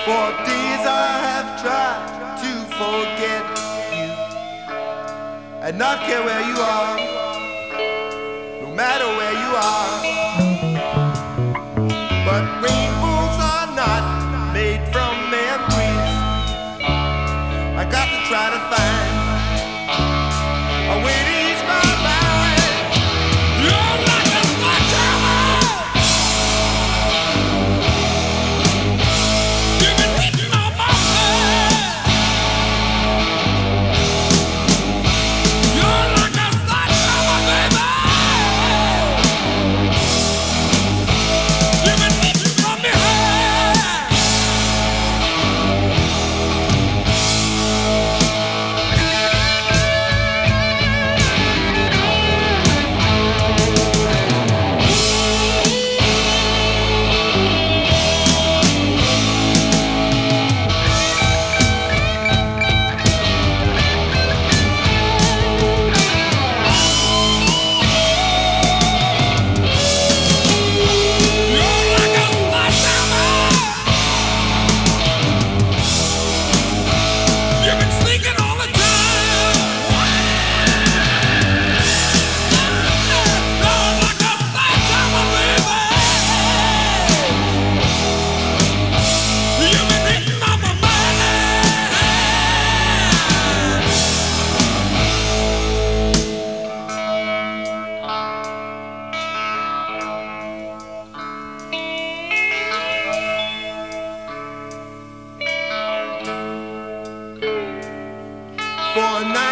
For days I have tried to forget you and not care where you are, no matter where you are. But rainbows are not made from memories. I got to try to find a way to ease my mind. You're like a sledgehammer. You've been hitting on my head. You're like a sledgehammer, baby. You've been hitting from me head. For a night